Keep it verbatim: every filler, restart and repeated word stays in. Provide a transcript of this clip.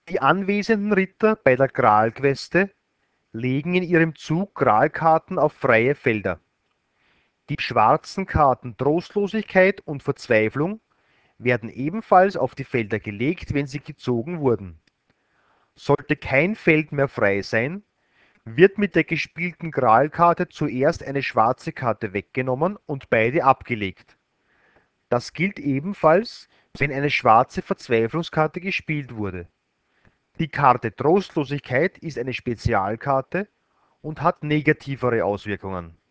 Die anwesenden Ritter bei der Gralqueste legen in ihrem Zug Gralkarten auf freie Felder. Die schwarzen Karten Trostlosigkeit und Verzweiflung werden ebenfalls auf die Felder gelegt, wenn sie gezogen wurden. Sollte kein Feld mehr frei sein, wird mit der gespielten Gralkarte zuerst eine schwarze Karte weggenommen und beide abgelegt. Das gilt ebenfalls, wenn eine schwarze Verzweiflungskarte gespielt wurde. Die Karte Trostlosigkeit ist eine Spezialkarte und hat negativere Auswirkungen.